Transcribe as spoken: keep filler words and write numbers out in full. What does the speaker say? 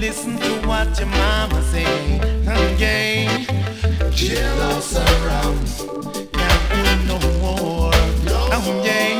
listen to what your mama say. Mm, yeah. Jealous around. Can't win no war. Oh, yeah.